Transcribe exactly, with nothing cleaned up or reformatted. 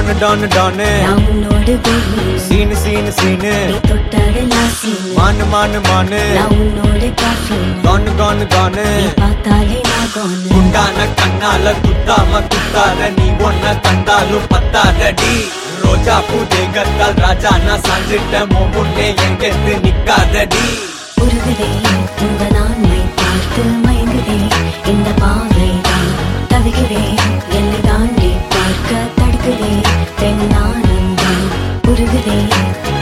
Don Don டானு உன்னோடு சீனு சீனு சீனு தொட்டடலாம் சீனு மானு மானு மானு உன்னோடு coffee கானு கானு கானு பார்த்தாலே நான் கானு குண்டான கண்ணால குத்தாம குத்தாத நீ ஒன்ன கண்டாலும் பத்தாதடி ரோஜா பூ தேகத்தால் ராஜா நான் சாஞ்சிட்ட முன்னே எங்கெத்து நிக்காதடி உருகுதே உங்க நான்மை பார்த்து மயங்குதே இந்த பாவை தான் தவிக்கிறே என்னை தாண்டி பார்க்க தடுக்குதே பெண் நானும் தான் உருகுதே